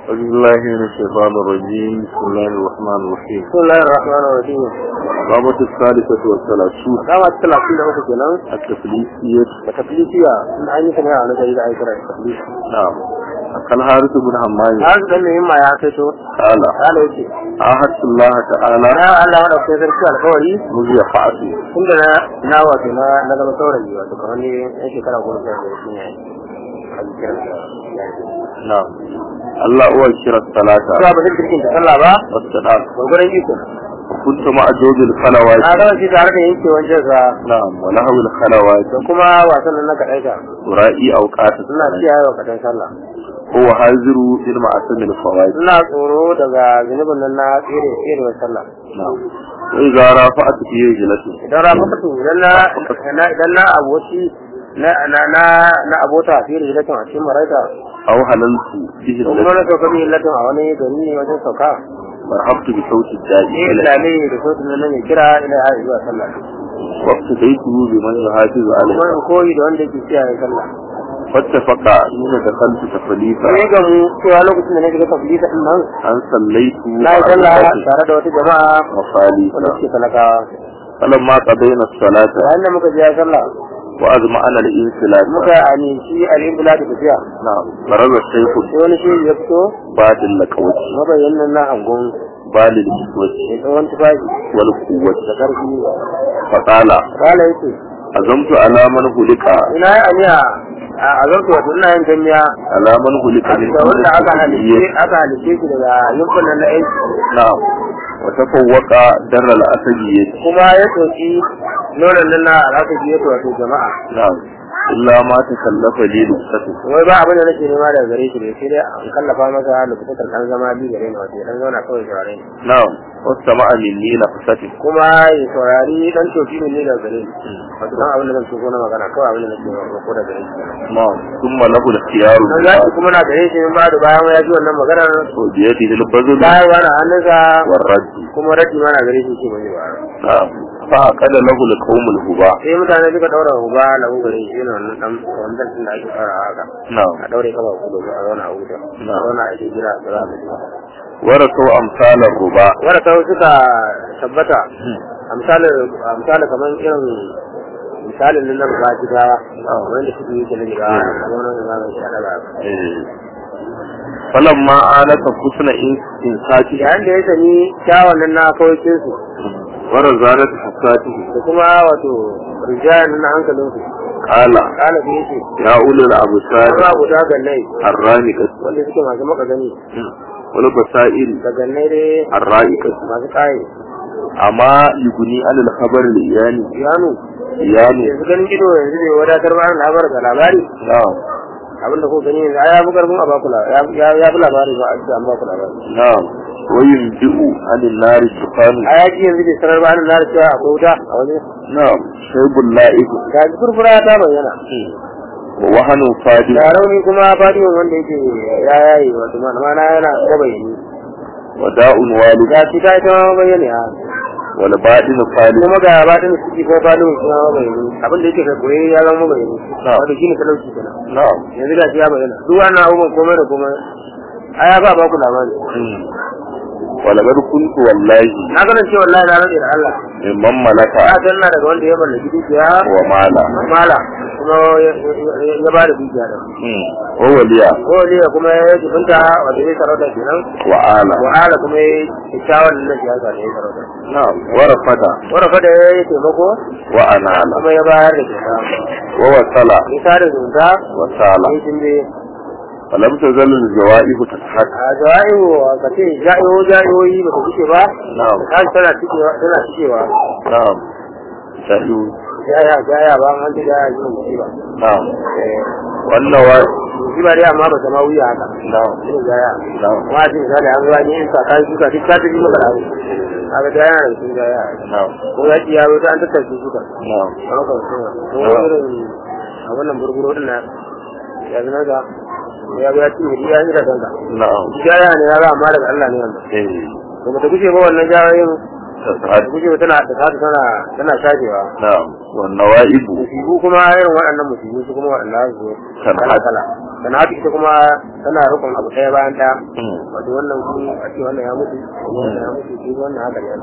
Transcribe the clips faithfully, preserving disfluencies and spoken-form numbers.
أعوذ بالله من الشيطان الرجيم بسم الله الرحمن الرحيم بسم الله الرحمن الرحيم الرابطة الثالثة والثلاثون الرابطة الثلاثين أوكي كنا التفليسية التفليسية من أي سنة أنا جاي أي سنة التفليس نعم قال حارث بن حمام هذا ده مهم يا كيشو قال قال إيش عهدت الله تعالى لا الله ولا كيفر كذا الكوري مزيح فعتي عندنا ناوى كنا نقدر نصوري وتكون لي إيش كذا أقول كذا نعم الله هو الشر الصلاة لا بدل تركين تصلى با والصلاة وقرن يكون كنت مع جوز الخلوات هذا شيء تعرف إيش وجهه نعم ولهو الخلوات وكما وصلنا لك أيضا ورائي أوقات لا شيء وقت إن شاء الله هو حاضر في المعاصم الفوائد ina tsoro daga zunubin nan na tsere tsere wa sallah نعم وإذا رافعت فيه جلسه idan rafatu idan na idan na aboci na na na na abota tsere jilatin a cikin maraita أو حللت فيه kuma جلسه na sauka min jilatin a wani gari ne wajen sauka مرحبت بصوت الداعي eh lalai da sautin nan ne kira ila ya zuwa sallah واقتديته بمن يحافظ عليه kuma in koyi da wanda yake kiyaye sallah فاتفق حين دخلت تفليفا sai ga mu cewa lokacin da na shiga tafilisa din nan أن صليت na yi sallah tare da wata jama'a مصاليفا wanda suke talakawa فلما قضينا الصلاة bayan da muka je sallah وأزمعنا الانسلاك muka aminci al'imbula da tafiya نعم فرز الشيخ sai wani shi ya fito بعد اللكوة mabayyan na angon بال الكسوة mai tsawon tufafi والقوة da ƙarfi فقال kala yake أزمت على من هلك ina yi aniya a azarta wato ina yin jami'a على من هلك من da wanda aka كل halice aka halice shi daga yankunan na aiki نعم وتفوق در الأسجية kuma ya toki nonon nan na al'akaji ya wato jama'a نعم إلا ما تكلف لي لبسته wai ba abin da nake nema daga gare shi ne sai dai an kallafa masa lokutan dan zama bi gare ni wato dan zauna kawai saurare ni نعم واستمع مني نفسته kuma ya saurari dan toki ne daga gare ni wato dan abin da zan so na magana kawai abin da nake ko daga gare shi نعم ثم له الاختيار dan zaki kuma na gare shi ba da bayan ya ji wannan maganar وبيده البذل bayan wani hannunsa والرد kuma raji ma na gare shi ke mai ba نعم فأقل له القوم الهباء sai mutane suka daura uba na ugare shi ne wannan dan wannan din da ake fara haka نعم a daure kaba ku da a zauna a huta a zauna a cikin jira da za a ورثوا أمثال الرباء wanda kawai suka tabbata amsalin amsalin kaman irin misalin nan na ba jigawa wanda suke yi kenan jigawa kamar nan da zai shada ba فلما آلت حسن إنساته yayin da ya sani kyawun nan na kawai su ورزانة حساته da kuma wato rijayan na hankalin su قال kana da yake يا أولي الأبصار ba guda gannai الرامكة wanda suke masu maka gani والبصائر da gannai dai الرائكة masu kai أما يغني عن الخبر الإياني yanu إياني yanzu ganin ido yanzu bai wadatar ba labarin da labari نعم abinda ko gani yanzu ya bugar mun a bakula ya ya bi labari ba a ce an bakula ba نعم وينبئ عن النار الدخان a yaki yanzu bai sanar ba an na cewa akwai wuta a waje نعم شيب اللائق ga furfura ta bayyana ووهن فادي da rauni kuma fadiyon wanda yake ya yayi wato mana yana da bayani وداء والد ga shi ta ita ma bayyana ha والباطن فادي kuma ga batin ciki ko fadiyon shi ma bayani abin da yake ga koyi ya zama bayani wato shine talauci kenan نعم yanzu ga shi ya bayyana duk wannan abubuwan komai da komai aya ba ba ku labari ولقد كنت والله na ganin cewa wallahi na rage da Allah ممن ملك na ganna daga wanda ya mallaki dukiya ومالا mala kuma ya ba da dukiya da ووليا ko ne kuma ya jibinta wanda ya sarauta kenan وآلا wahala kuma ya kyakkyawan nan ya ga ne sarauta نعم ورفد warafa da ya yi taimako وأنالا kuma ya bayar da kyauta ووصل ya sada zumunta وسالا ya tunde فلم تزل الجوائح تضحك a ja'iwo ka ce ja'iwo ja'iwoyi ba ta fice ba نعم ta tana cikewa tana cikewa نعم شهيو jaya jaya ba an ji jaya ji mu ba نعم والنوى shi ba dai amma ba ta ma wuya haka نعم shi jaya نعم ma ji da an zuwa ni in sa kai suka duk ta ji maka da haka jaya da shi jaya نعم ko ya ci ya wuta an tattace suka نعم haka ko irin a wannan burguro din nan ya zama ga ya ga ci ne ya yi da kanka نعم jaya ne ya ga amma daga Allah ne wannan إيه to ba ta guje ba wannan jayoyin تسعد ta guje ba tana da tana tana shajewa نعم والنوائب musibu kuma irin waɗannan musibu su kuma waɗannan su Kan kala kala sana'atu ita kuma tana rukun abu ɗaya bayan ɗaya wato wannan kuma a ce wannan ya mutu wannan ya mutu shi wannan haka ne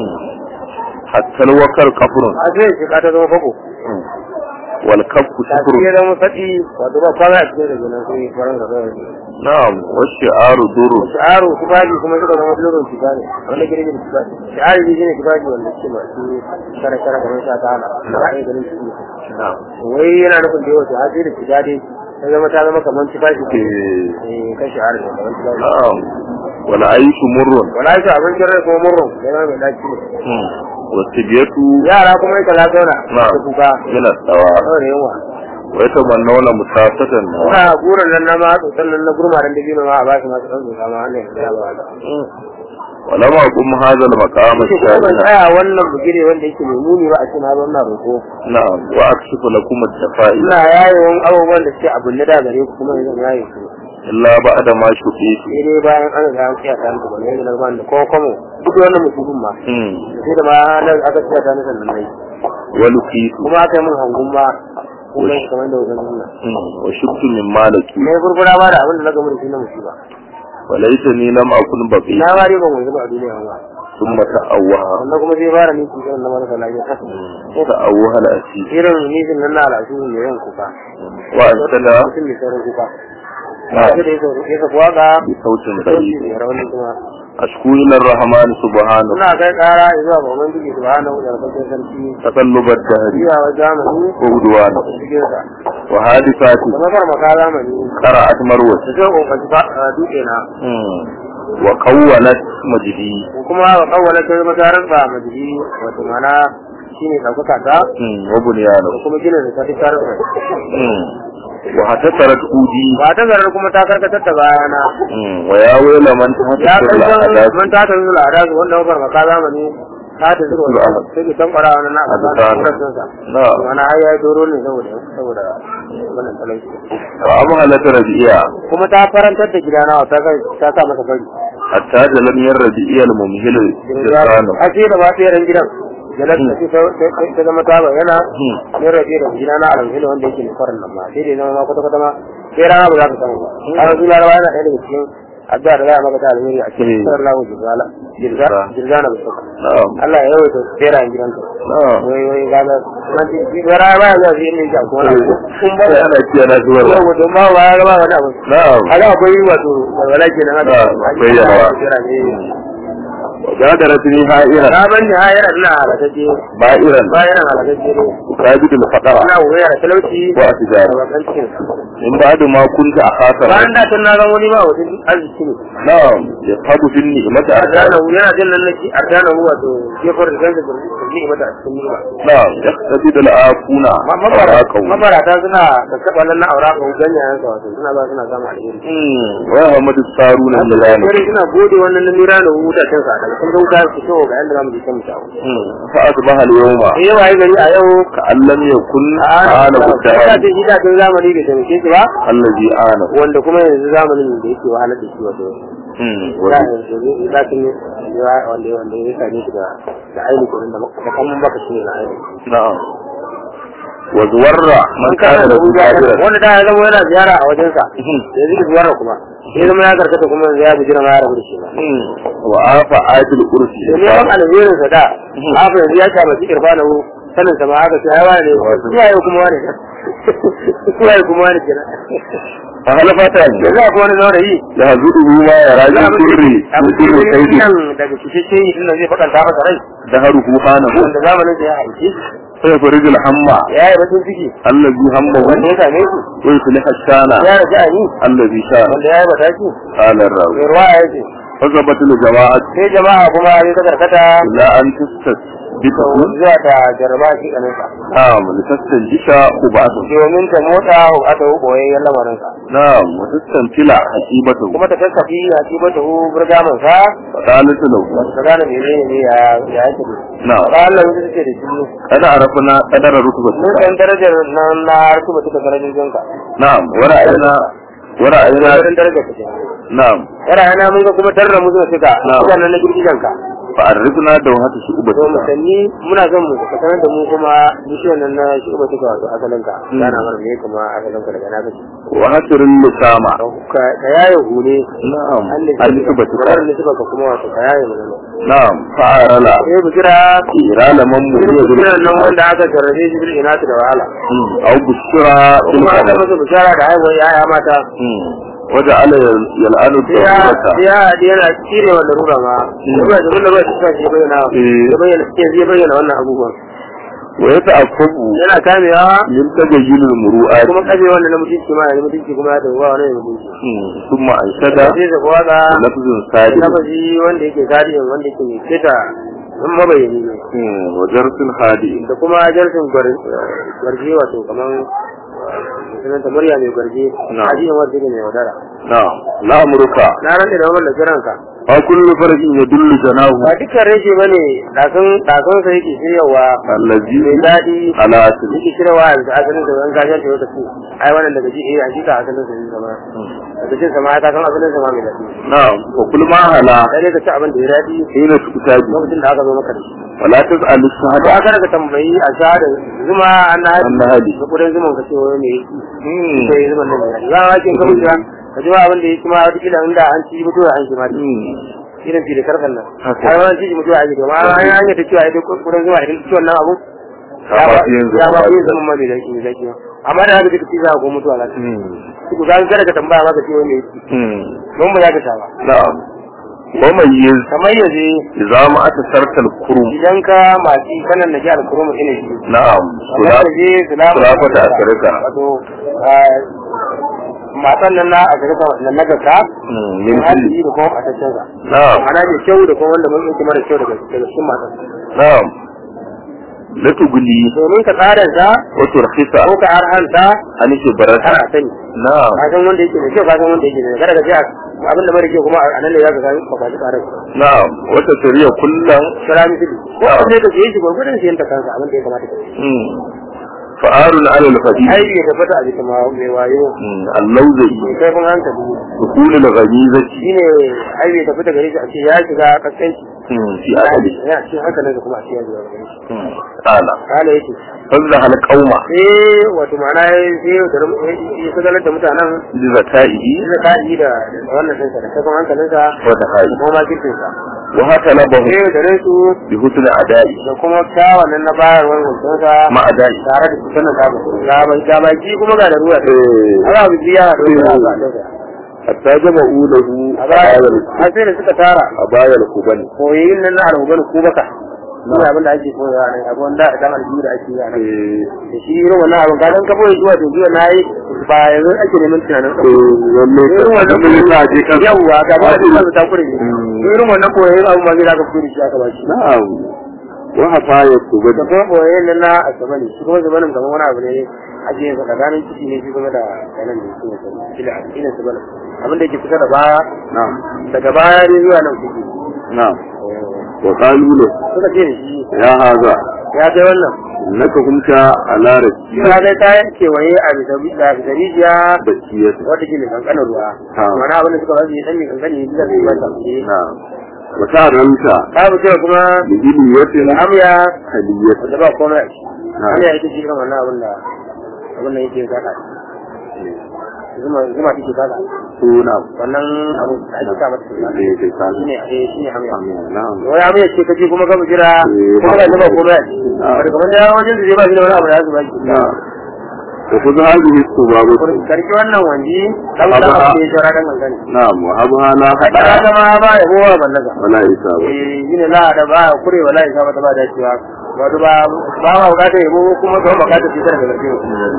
hatta wakar kafurun a ce shi ka ta zama fako wal kafku ta sufurun ce zama faɗi wato ba kwana a cikin da gina sai faran da zai na'am wa shi'aru durun shi'aru kifaji kuma suka zama durun kifaji wanda gire gire kifaji shi'aru ne shine kifaji wanda suke masu kare kare kamar sa ta hana ba a yi ganin su na'am wai yana nufin da yawa to hajji da kifaji ta zama ta zama kamar kifaji eh kan shi'aru ne kamar kifaji na'am wal aishu murrun wala shi abincin rai kuma murrun yana mai daki ne wa tibiyatu yara kuma ita la zauna na da kuka yana tsawa saboda yawa wa yatamannawna mutasatan ina gurin nan na ma tsotsan nan na gurmaran da bino ma a ba shi masu ɗan zuka ma wannan ya ba da wala ma kum hadha al maqam shi kuma ban al tsaya wannan bugire wanda yake mai muni ba a ce na zo ina roƙo na'am wa akshifu lakum al tafa'il ina yayewan abubuwan da suke abin da gare ku kuma yanzu yaye su illa ba'da ma shuqitu sai dai bayan an ga an kiyaye ta ba ne da ban da ko kuma duk wannan musulun ma hmm sai da ma nan aka kiyaye ta nan sannan nayi wa luqitu kuma aka yi min hangun ma kuma kamar da wajen nan hmm wa shuktu min malaki ne gurgura ba da abin da na gamu da shi na musiba wa laytani lam akun baqi na ba dai ban wanzu ba a duniya ba thumma ta'awwaha sannan kuma zai fara ni cikin na marasa lafiya ta'awwaha al asi irin nijin nan na al'adu ne yan kuka wa antada mutum mai sauran kuka na sai da ya sa kuwa ga bi sautin sauti dari mai rauni kuma ashku ila ar-rahman subhanahu suna kai kara zuwa ga ubangiji subhanahu wa ta'ala sarki taqallubat dahri biya wa zamani wa udwana cikin sa wa hadithati da mafar maka zamani qara'at marwa da sai kokaci fa duke na wa qawwalat majdi kuma wa kawwala ta zama tarar ba majidi wato mana shine daukaka ta wa bunyana kuma gina da ta tarar wa hatasarat udi ba ta zarar kuma ta karkatar da bayana wa ya wayla man ya kai tahtasul san man ta ta zuwa da wanda mafar maka zamani ta ta zuwa sai ki tambara wannan na kaza da kuratan sa na mana ai ai doro ne saboda saboda wannan talauci wa abu halata rabi'a kuma ta farantar da gidana ta ta sa masa fari hatta da lam yarrabi'a al-mumhil jirano a ce da ba ta yaran gidan jalar da ta zama ta bayyana ne rabe da gidana a ranzu wanda yake nufarin nan ma sai dai zama ma kwata-kwata ma sai rana ba za ka samu ba a yanzu larawa yana ɗaya daga cikin addu'a da za a maka ta alheri a cikin sarar lamu jirgana jirgana bai saka Allah ya yawaita tsera a gidanka wai wai gana jirgana ba ya zuwa zai ne a kuma na kun ba ana ciya na zuwa yau mutum ba ba ya gaba wani abu haka akwai wato walwala ke nan haka akwai yawa gadarat ni ha'ira na ban ni ha'ira ina halakaje ba'iran ba'iran halakaje ne rabidu al-faqara ina waya da talauci wa atijara da bakan cikin in ba'du ma kunta akhasa bayan da tun na ga wani ba wajen arziki ne na'am ya tabu fin ni'mata ardana hu yana jin nan nake ardana hu wato gefar da ganta da ni'mata a cikin ni'ma na'am yaqtadi al-afuna mabarata suna da saba nan na aura ko ganyayen sa wato suna ba suna samu alheri wa Muhammadu saruna lillahi sai ina gode wannan lamira da huta kan sa kun ga wuta su to ga yanda zamu ji kan mutawo fa asbaha al-yawma eh wai gari a yau ka allam yakun ana ala da budda da ida tun zamani da tamke shi ba allazi ana wanda kuma yanzu zamanin da yake wahalar da shi wato da yanzu da kin ya wanda wanda ya sani shi da da aini ko da da kan baka shi na aini na'am wa zuwarra man kana da bujira wanda da ya zama yana ziyara a wajen sa yanzu zuwarra kuma sai zama ya karkata kuma yanzu ya bijira ma ya rabu da shi wa afa ajil ursi ne ban alherin sa da afa yanzu ya kama shi irfana hu sanin sa ma haka sai ya wani ne ya yi kuma wani ya yi kuma wani kenan a halafata yanzu akwai wani saurayi da hazudu ma ya rayu kurri kurri sai nan daga cikin yi din zai faɗanta masa rai da haruhu hana wanda zamanin da ya haife sai farijul hamma ya yi batun ciki allazi hamma wanda ya same shi wa yuslihu shana ya raja a yi allazi sha wanda ya yi bata shi qala rawi mai ruwa ya ce fazabatul jama'at sai jama'a kuma ya ta karkata la an tustas bika zuwa ta jaraba shi kanin sa na'am litastan jisha ubatu domin ta motsa aka hu boyayyen lamarin sa na'am wa tastantila haqibatu kuma ta kasafi hakibata hu burgaman sa qalatu lahu ta gane mene ne ya ya yake na'am Allah ya ce da shi kada arafna qadara rutubatu mun san darajar nan na rutubatu ta darajar jinka na'am wa ra'ayna wa ra'ayna darajar ta na'am yara yana mun ga kuma tarra mu zuwa shiga Na'am. shiga nan na girgijan ka fa'arifna da wata shi uba to musanni muna son mu ka sanar da mu kuma bishiyar nan na shi uba take wato asalinka kana mar me kuma asalinka daga na kace wa hasirin lisama ka yaye hune na'am Allah alisuba tuka wannan ne suka kuma wato ka yaye mu na'am fa'arala eh bujira irala man mu ne bujira nan wanda aka jarrabe shi bil inatu da wahala au bushra kuma aka masa bishara da haihuwar yaya mata wajen ala yal'anu ya ya yana cire wannan rura ma ruwa da mun ruwa shi sai bayyana ya bayyana sai bayyana wannan abubuwan wa yata'aqabu yana kamewa min tagayyul muru'at kuma kaje wannan na mutunci ma ne mutunci kuma ya dawo wannan mutunci thumma anshada sai da wada lafzun sadi lafazi wanda yake gadi wanda yake mai kita mun mabayani ne wa jarsun hadi da kuma jarsun gwarje wato kaman sunan ta murya mai gwarje hadiyin wanda yake mai wadara na'am la amruka na ran da wannan jiranka a kullu farqin yadullu janahu ba dukkan reshe bane dakan dakan sai yake shiryawa allazi mai dadi ala asli yake shiryawa da asalin da wani gajar da wata ce ai wannan daga ji eh hakika asalin sa ne zama daga jin sama ta san asalin sa ma mai dadi na'am wa kullu ma hala sai ka ci abin da ya dadi sai na tuta ji lokacin da aka zo maka da shi wala tas'alu shahada ba ka tambayi a shahada zuma annahadi da kudin zuman ka ce wani ne sai zuman nan ya ba kin ka mutuwa ka ji abin da yake ma wata kila inda an ci mutuwa an ci ma irin fi da karfan nan har wani ci mutuwa a gida ma an yi ta cewa idan kudin zuma idan ci wannan abu ya ba yin zaman ma bai zaki bai zaki amma da haka duka ci za ko mutuwa za ku ga kada ka tambaya maka ce wani don ba za ka sha ba na'am wa mayyiz kamar yaje idza ma atasarkal kurum idan ka maci kanan na ji alkurum ina shi na'am sulafa da asirka wato matan nan na asirka nan na gaka min hali da kuma a tattansa na'am ana da kyau da kuma wanda mun yake mara kyau daga daga cikin matan na'am latuguli domin ka tsara ta wa turkhisa ko ka arhanta ani ke barata har a sani na'am ka san wanda yake da kyau ka san wanda yake da kada ka ji abin da mara kyau kuma a nan ne za ka san ka kwashi tsarar na'am wata shari'a kullum salami fili ko ne ka je shi gurgurdan shi yanta kansa abin da ya kamata ka yi fa'arun ala al-fadi ai ya tabbata a cikin mai wayo al-lawzi kai kun hankali dukul al-ghamizati shine ai ya tabbata gare shi a ce ya shiga kaskanci fi akali ya ce haka ne kuma a ce ya shiga kaskanci ala kala yake fazza hal qauma eh wato ma'ana sai ya sadalar da mutanen bi zakai da kai da wannan sai da kai kun hankalin sa wa da hai kuma ma kirkin sa wa haka la bahu eh da su bi husn adai da kuma kyawan nan na bayarwar wannan sa ma adai tare da sanin ka ga ban ga baki kuma ga da ruwa eh ana biya da ruwa hatta jama ulahu a bayar sai da suka tara a bayar kubani koyin nan na alhuban ku baka ni abin da ake koyawa ne abu wanda dan aljihu da ake yi a nan da shi irin wannan abin ga dan kabo zuwa to zuwa nayi ba yanzu ake neman tunanin ko irin wannan mun ta je kan yawa ga ba da ta kure irin wannan koyin abin ma gida ka fure shi aka ba shi na'am wa hafaya kubani da kuma koyin nan na asabani shi kuma zamanin kamar wani abu ne ake yin tsakanin ciki ne shi kuma da kanan ne shi ne kila ina sabana abin da yake fita da baya na'am daga baya ne zuwa nan kuke na'am wa qalu la suka ce shi ya haza ya kai wannan naka humta ala raki ya kai ta kewaye a bisa bisa bisa rijiya bakiyat wata ke mai kankanin ruwa mana abin da suka wasu ya dan mai kankani bisa da ruwa ta fiye na'am wa ta'ramta babu cewa kuma bihi yatin amya hadiyat da ba komai amya ita ce irin wannan abin da abin da yake kaka zuma zuma take kaka suna wannan abu da ake sa mata suna eh sai ka shine eh shine amya na'am wai amya ce kaje kuma ka jira kuma ga ba komai wanda kamar da wajen da zai ba shi da wani abu da zai ba shi na'am to ku za ji su babu karki wannan wanji dan da abu ya jira dan gangane na'am wa abha la kada da ma ba ya gowa ballaga wala isa ba eh yine la da ba kure wala isa ba ta ba da cewa wato ba ba ma bukata yabo kuma ba bukata fitar da gaske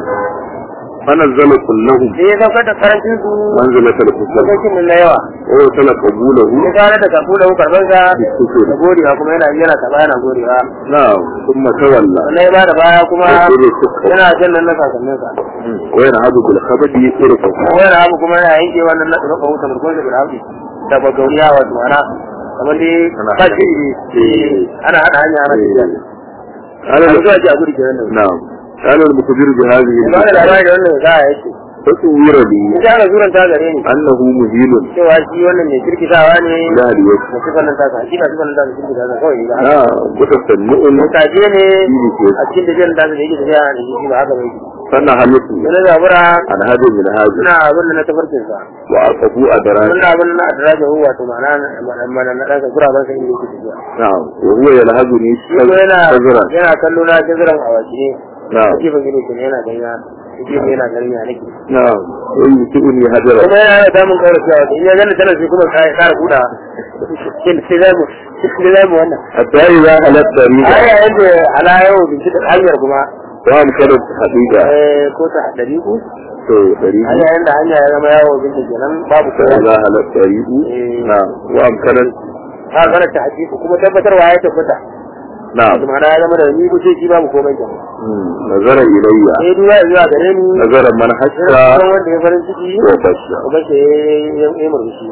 فنزل كله sai ya saukar da karancin su منزلة الكسل lokacin na yawa ووصل قبوله ya gane da kafu da karban sa da godiya kuma yana yana ta bayana godiya نعم ثم تولى wannan ba da baya kuma yana jin nan na kakannin sa وينهض بالخبد يطرقه wani abu kuma yana yanke wannan na tsoro ko tamar ko da bilhabi da bagauriya wato ana kamar dai kashi ana hada hanya ana tafiya ana zuwa ji a guri kenan نعم قال المخبر بهذه ba da labari da wannan za a yake taswira li in aka zuran ta gare ni annahu muhilun cewa shi wannan mai kirkitawa ne la hadiya da sifan nan ta ka hakika sifan nan ta ka kirkita ta kawai da na mutasanni'un mutaje ne a cikin da jiran da zai yake tafiya da shi ba haka bai sannan halittu yana zabura an hadu min hadu ina abin da na tafarkin sa wa aqabu adran wannan abin da na adraja huwa to ma'ana mana na daga gura ban sai yake tafiya na'am wa huwa yalhaduni yana tazran yana kallo na jaziran awaki ne na'am yake ban gido ne yana ganya yake yana ganya nake na'am wa yutuni hadara kuma yana da damun kaura cewa in ya gani tana sai kuma sai kara kuda kin sai zai mu sai zai mu wannan hatta idza halat tariqa ai yayin da ala yau bincike hanyar kuma wa am kada hadida eh ko ta dari ku to tariqa ai yayin da hanya ya zama yawo bincike kenan babu fa kowa idza halat tariqu na'am wa am kada ha kana ta haƙiƙa kuma tabbatarwa ya tabbata na'am kuma na zama da ni ko sai shi babu komai kenan nazara ilayya eh duwa zuwa gare ni nazara man hashka kan wanda ya farin ciki wa basha kuma sai ya yi murmushi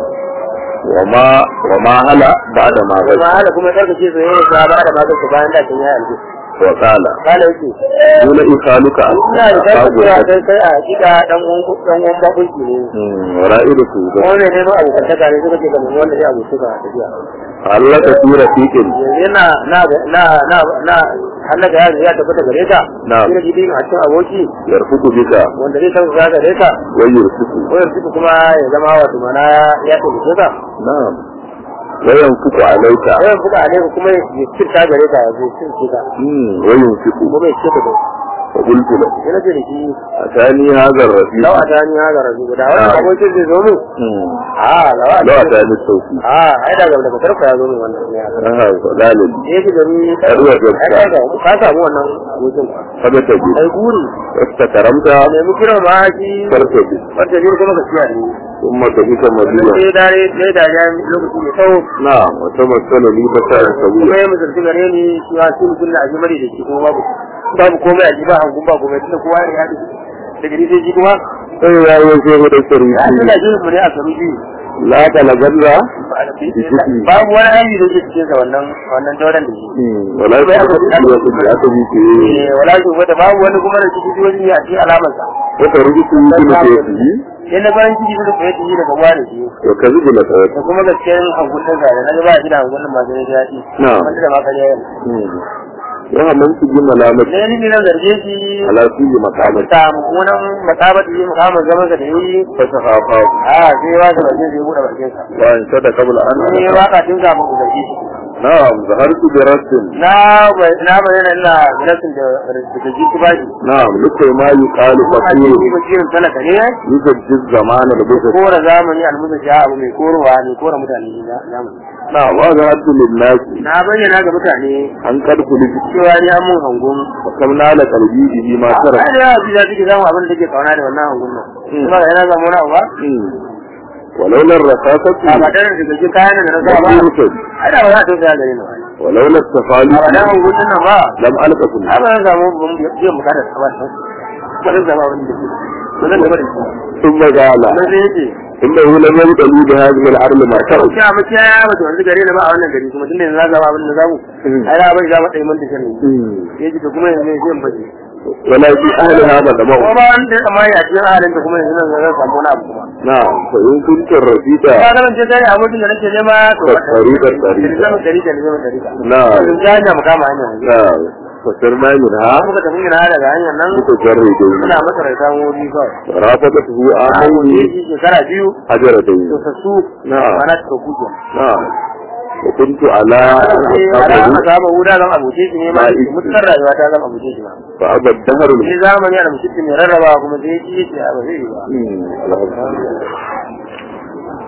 wama wama hala ba'da ma kuma basha hala kuma karka ce soyayya ta ba da magana bayan da kin ya alƙi wa qala kana yake dole ikhaluka ina da kai cewa kai kai a hakika dan uwan dan uwan bakunki ne wa ra'iduku wannan ne ma abu kan taka ne suka ce kamar wanda ya abu suka tafiya Allah ka tura fikin yanzu na na na na na Allah ga ya tabbata gare ka Na'am. shi ne a cikin aboki yarfuku bika wanda zai san ga gare ka wa yurfuku wayar suka kuma ya zama wato mana ya tabbata ka na'am wa yanfuku alayka wayar suka ale kuma ya cirta gare ka ya cirta ka hmm wa yunfiku kuma ya cirta ka wa qultu lahu yana da shi atani hadha ar-rafiq lawa ta ni ha ga rabu da wannan Na'am. abokin zai zo mu hmm a lawa law atani sauki a ai da ga daga tarfa ya zo mu wannan ne haka aha dalil yake da ni Yarwa da ai da ga ka samu wannan abokin kada ta bi ai guri wasta karamta ne mu kira ma shi farko bi wanda ne kuma gaskiya ne kuma ta bika madiya sai dare sai da ya lokaci ne sau na'am wa tamassalu li fasara sabiya kuma ya mutunci gare ni shi wa shi mutum da ajimari da shi kuma babu babu komai a ji ba hangun ba komai tunda kowa ya haɗu daga ni sai shi kuma sai ya yi sai da sarri ya tuna jirin mu ne a saruji la ta lagarra babu wani hanyar da ke cikin sa wannan wannan dauran da shi wala ta da ya ku da ta bike eh wala shi wata babu wani kuma da cikin wani a cikin alamar sa wata rubutu ne da ya yi sai na bayan ciki da ya yi daga wani shi to kazi da ta da kuma gaskiyar hangun da ga na ba shi da hangun ma sai ya yi Na'am. wanda da ma kariya ya man su ji malamat ne ni na zarge shi ala su ji makamat ta munan matabati yi mukamman zaman da yi fa sahafa a sai wa da bakin sai buɗe bakin sa wa in sada qabla an ne waka tun kafin ku zarge shi na'am zahartu bi rasul na bai- na bayyana ina rasin da da jiki ba shi na'am lukai ma yuqalu kuma a faqir cikin bakirin talaka ne yujaddiz zamana da bisa kora zamani almusa ja abu mai korowa ne kora mutane ne na zamani na'am wa zahartu lin nas na bayyana ga mutane an kadku li cewa ni an mun hangun kam nala qalbi bihi ma tara ai da yawa take samu abin da take kauna da wannan hangun nan kuma ga yana zama wani abu ba ولولا الرصاصة a ba tare da cikin kayan da na sa ba ai da ba za ta tsaya gare ni ba ولولا التفالي a wannan hangun nan ba لم ألقكم ai ba zan samu ban biyan bukatar ta ba ba zan zama wani da ke ba zan gaba da shi ثم قال na sai yace إنه لم يبتلوا بهذه الأرض ما شروا ya mace ya mace wanda gare ni ba a wannan gari kuma tunda yanzu na zama abin da zamu ai da bai zama dai mun da shirin yaji to kuma yanzu zai bace ولا في أهل هذا ko الدماء ba wanda ya kama ya cikin halin da kuma yanzu nan zan samu wani abu kuma نعم فإن كنت الرفيدة ba da ce dai abokin da nake nema to طريقة طريقة zama dari da zama dari نعم yanzu ya hanya mu kama hanya نعم فسرنا منها muka tafi gina daga hanyar nan متجردين muna masa rai samu wuri kawai رافضته a آمين shi shekara biyu حجرتين to sasu نعم mana ta kuke نعم وكنت على ala أصحابه saba wuda zan abuce shi ne ma mutar rayuwa ta zan abuce shi ma فأبى الدهر ni zamani ana mutum mai rarraba kuma sai ya ci ya ce a ba zai yi ba الحمد